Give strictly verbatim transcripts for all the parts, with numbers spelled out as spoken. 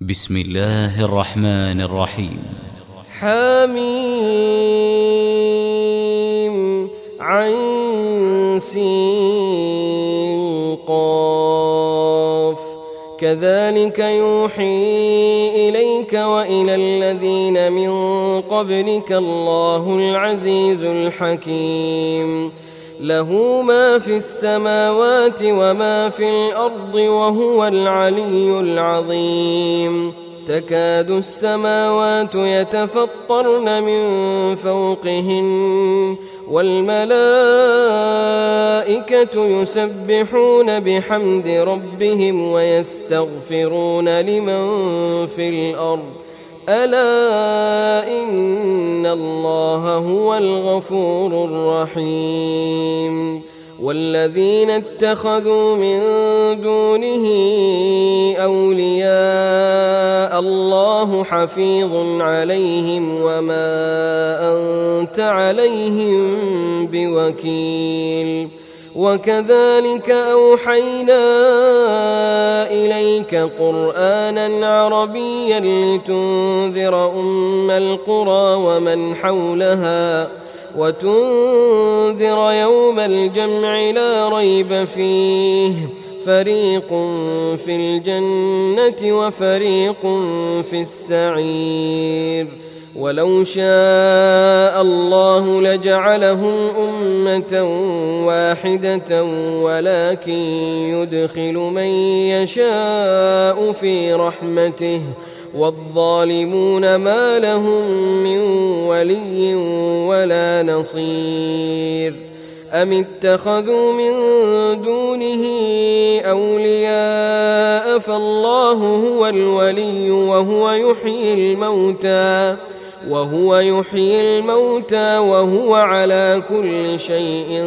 بسم الله الرحمن الرحيم. حميم عين سين قاف كذلك يوحي إليك وإلى الذين من قبلك الله العزيز الحكيم له ما في السماوات وما في الأرض وهو العلي العظيم تكاد السماوات يتفطرن من فوقهن والملائكة يسبحون بحمد ربهم ويستغفرون لمن في الأرض ألا إن الله هو الغفور الرحيم والذين اتخذوا من دونه أولياء الله حفيظ عليهم وما أنت عليهم بوكيل وكذلك أوحينا إليك قرآنا عربيا لتنذر أم القرى ومن حولها وتنذر يوم الجمع لا ريب فيه فريق في الجنة وفريق في السعير ولو شاء الله لجعلهم أمة واحدة ولكن يدخل من يشاء في رحمته والظالمون ما لهم من ولي ولا نصير أم اتخذوا من دونه أولياء فالله هو الولي وهو يحيي الموتى وهو يحيي الموتى وهو على كل شيء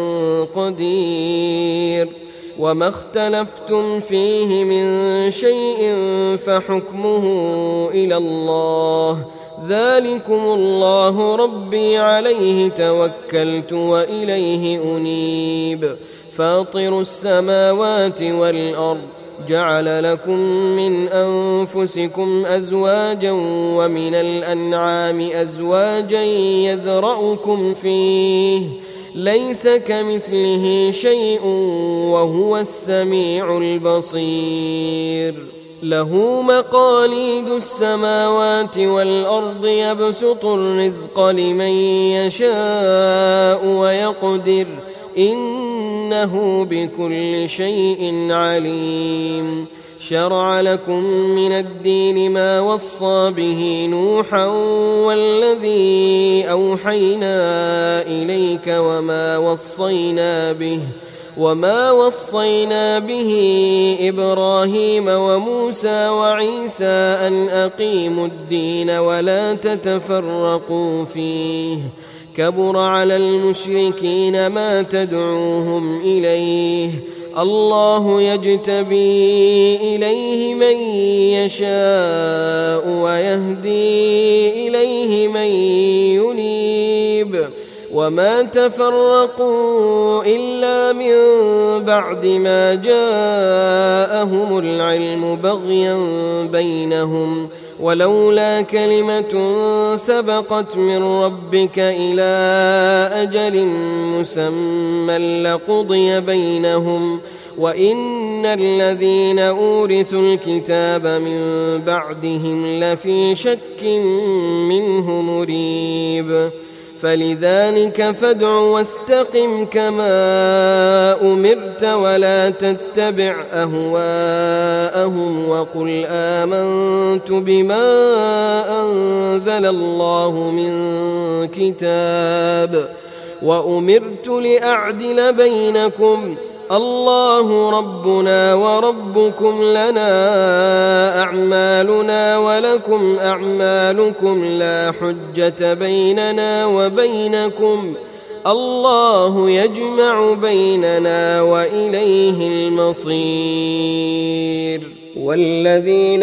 قدير وما اختلفتم فيه من شيء فحكمه إلى الله ذلكم الله ربي عليه توكلت وإليه أنيب فاطر السماوات والأرض جعل لكم من أنفسكم أزواجا ومن الأنعام أزواجا يذرأكم فيه ليس كمثله شيء وهو السميع البصير له مقاليد السماوات والأرض يبسط الرزق لمن يشاء ويقدر إنه بكل شيء عليم شرع لكم من الدين ما وصى به نوحا والذي أوحينا إليك وما وصينا به وما وصينا به إبراهيم وموسى وعيسى أن أقيموا الدين ولا تتفرقوا فيه كبر على المشركين ما تدعوهم إليه الله يجتبي إليه من يشاء ويهدي إليه من ينيب وما تفرقوا إلا من بعد ما جاءهم العلم بغيا بينهم ولولا كلمة سبقت من ربك إلى أجل مسمى لقضي بينهم وإن الذين أورثوا الكتاب من بعدهم لفي شك منه مريب فلذلك فادع واستقم كما أمرت ولا تتبع أهواءهم وقل آمنت بما أنزل الله من كتاب وأمرت لأعدل بينكم الله ربنا وربكم لنا أعمالنا ولكم أعمالكم لا حجة بيننا وبينكم الله يجمع بيننا وإليه المصير والذين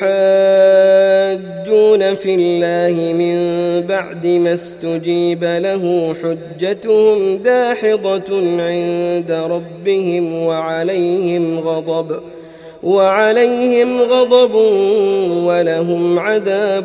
يحاجون في الله من بعد ما استجيب له حجتهم داحضة عند ربهم وعليهم غضب وعليهم غضب ولهم عذاب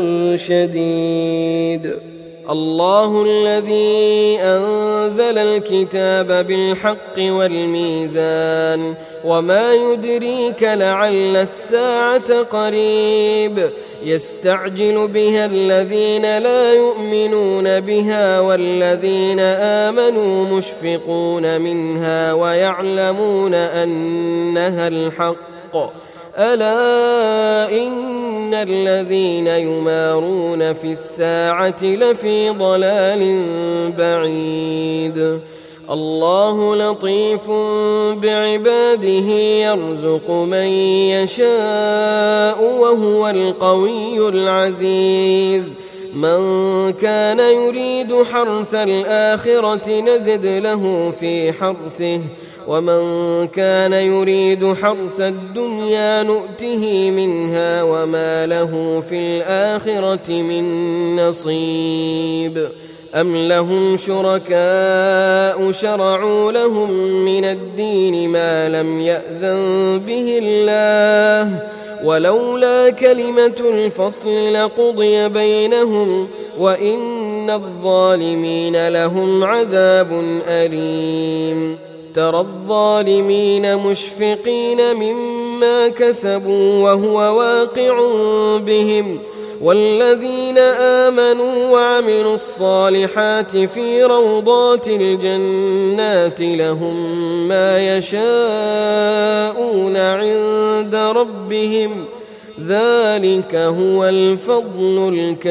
شديد. الله الذي أنزل الكتاب بالحق والميزان وما يدريك لعل الساعة قريب يستعجل بها الذين لا يؤمنون بها والذين آمنوا مشفقون منها ويعلمون أنها الحق ألا إن الذين يمارون في الساعة لفي ضلال بعيد. الله لطيف بعباده يرزق من يشاء وهو القوي العزيز. من كان يريد حرث الآخرة نزد له في حرثه ومن كان يريد حرث الدنيا نؤته منها وما له في الآخرة من نصيب. أم لهم شركاء شرعوا لهم من الدين ما لم يأذن به الله ولولا كلمة الفصل لقضي بينهم وإن الظالمين لهم عذاب أليم. ترى الظالمين مشفقين مما كسبوا وهو واقع بهم والذين آمنوا وعملوا الصالحات في روضات الجنات لهم ما يشاءون عند ربهم ذلك هو الفضل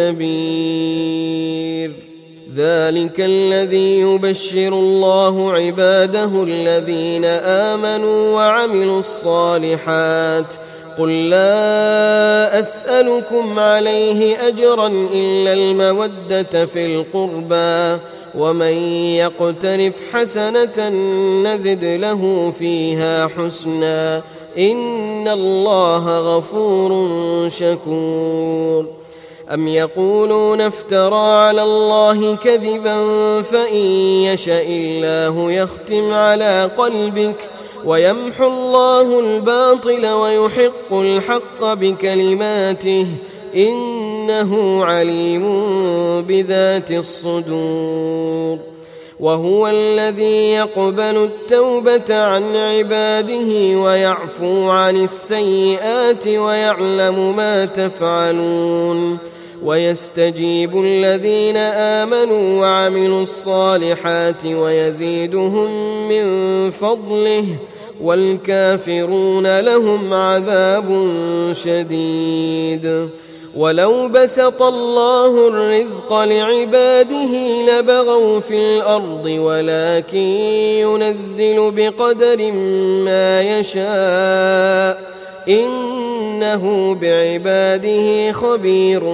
الكبير. ذلك الذي يبشر الله عباده الذين آمنوا وعملوا الصالحات. قل لا أسألكم عليه أجرا إلا المودة في القربى ومن يقترف حسنة نزد له فيها حسنا إن الله غفور شكور. أم يقولون افترى على الله كذبا فإن يشأ الله يختم على قلبك ويمحو الله الباطل ويحق الحق بكلماته إنه عليم بذات الصدور. وهو الذي يقبل التوبة عن عباده ويعفو عن السيئات ويعلم ما تفعلون ويستجيب الذين آمنوا وعملوا الصالحات ويزيدهم من فضله والكافرون لهم عذاب شديد. ولو بسط الله الرزق لعباده لبغوا في الأرض ولكن ينزل بقدر ما يشاء إنه بعباده خبير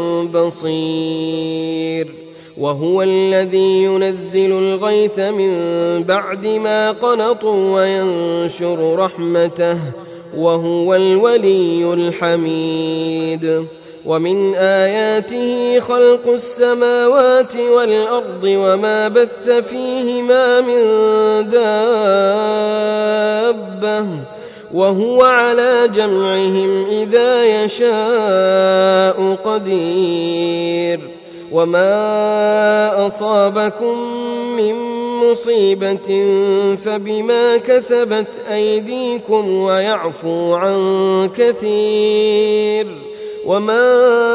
بصير. وهو الذي ينزل الغيث من بعد ما قنطوا وينشر رحمته وهو الولي الحميد. ومن آياته خلق السماوات والأرض وما بث فيهما من دابة وهو على جمعهم إذا يشاء قدير. وما أصابكم من مصيبة فبما كسبت أيديكم ويعفو عن كثير. وما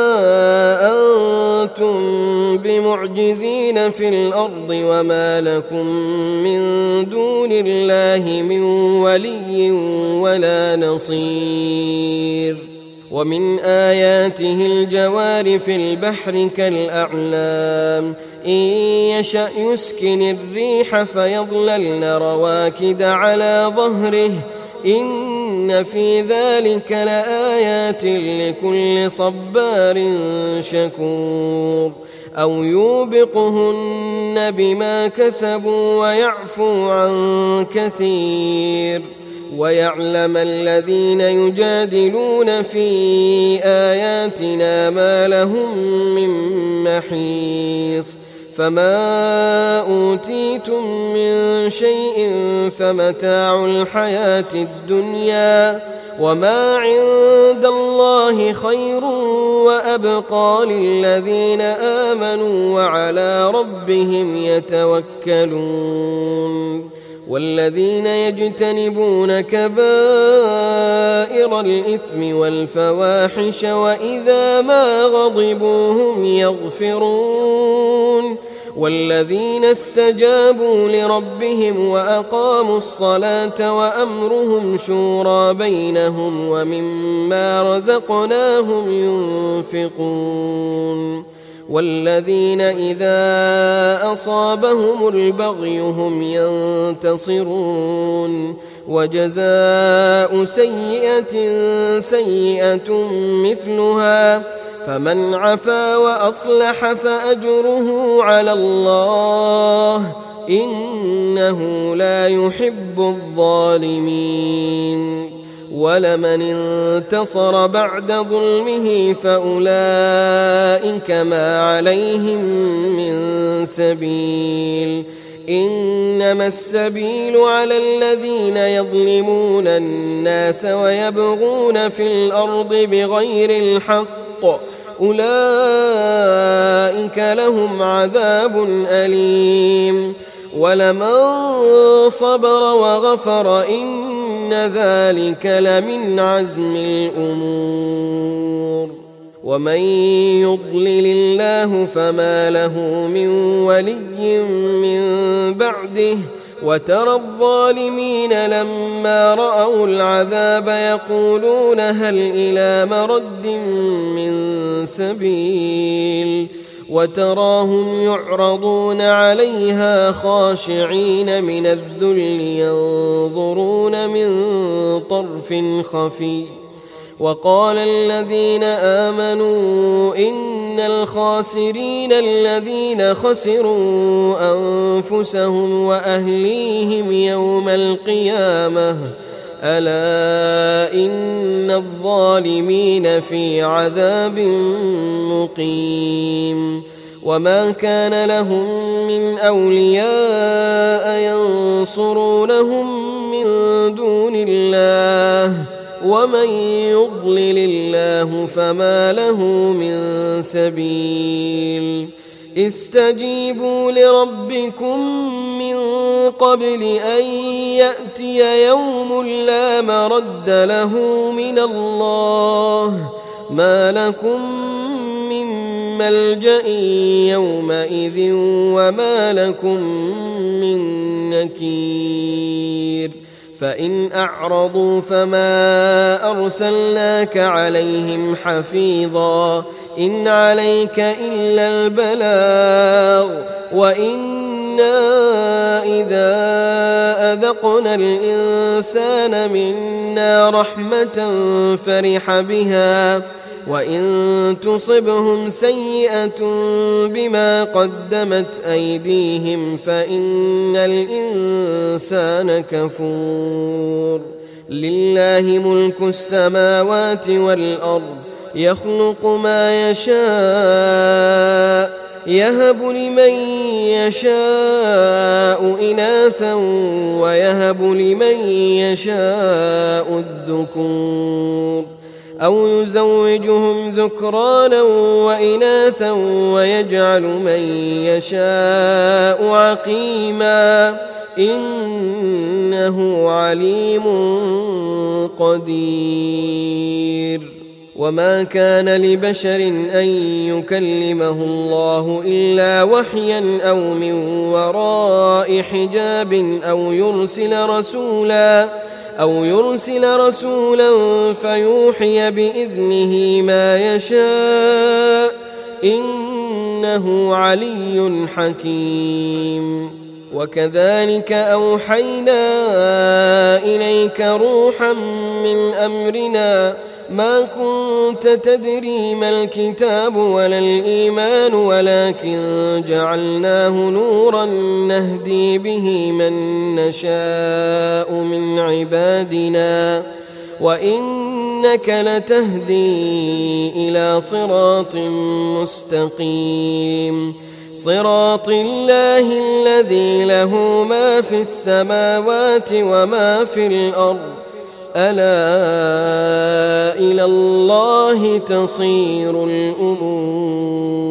أنتم بمعجزين في الأرض وما لكم من دون الله من ولي ولا نصير. ومن آياته الجوار في البحر كالأعلام إن يشأ يسكن الريح فيظللن رواكد على ظهره إن في ذلك لآيات لكل صبار شكور. أو يوبقهن بما كسبوا ويعفو عن كثير. ويعلم الذين يجادلون في آياتنا ما لهم من محيص فما أوتيتم من شيء فمتاع الحياة الدنيا وما عند الله خير وأبقى للذين آمنوا وعلى ربهم يتوكلون والذين يجتنبون كبائر الإثم والفواحش وإذا ما غضبوا هم يغفرون والذين استجابوا لربهم وأقاموا الصلاة وأمرهم شورى بينهم ومما رزقناهم ينفقون والذين إذا أصابهم البغي هم ينتصرون وجزاء سيئة سيئة مثلها فمن عفا وأصلح فأجره على الله إنه لا يحب الظالمين ولمن انتصر بعد ظلمه فأولئك ما عليهم من سبيل إنما السبيل على الذين يظلمون الناس ويبغون في الأرض بغير الحق أولئك لهم عذاب أليم ولمن صبر وغفر إن ذلك لمن عزم الأمور ومن يضلل الله فما له من ولي من بعده وترى الظالمين لما رأوا العذاب يقولون هل إلى مرد من سبيل وتراهم يعرضون عليها خاشعين من الذل ينظرون من طرف خفي وقال الذين آمنوا إن الخاسرين الذين خسروا أنفسهم وأهليهم يوم القيامة ألا إن الظالمين في عذاب مقيم وما كان لهم من أولياء ينصرونهم من دون الله ومن يضلل الله فما له من سبيل استجيبوا لربكم من قبل أن يأتي يوم لا مرد له من الله ما لكم من ملجأ يومئذ وما لكم من نكير فإن أعرضوا فما أرسلناك عليهم حفيظا إن عليك إلا البلاغ وإنا إذا أذقنا الإنسان منا رحمة فرح بها وإن تصبهم سيئة بما قدمت أيديهم فإن الإنسان كفور لله ملك السماوات والأرض يخلق ما يشاء يهب لمن يشاء إناثا ويهب لمن يشاء الذكور أو يزوجهم ذكرانا وإناثا ويجعل من يشاء عقيما إنه عليم قدير وما كان لبشر أن يكلمه الله إلا وحيا أو من وراء حجاب أو يرسل رسولا أو يرسل رسولا فيوحي بإذنه ما يشاء إنه علي حكيم وكذلك أوحينا إليك روحا من أمرنا ما كنت تدري ما الكتاب ولا الإيمان ولكن جعلناه نورا نهدي به من نشاء من عبادنا وإنك لتهدي إلى صراط مستقيم صراط الله الذي له ما في السماوات وما في الأرض ألا إلى الله تصير الأمور.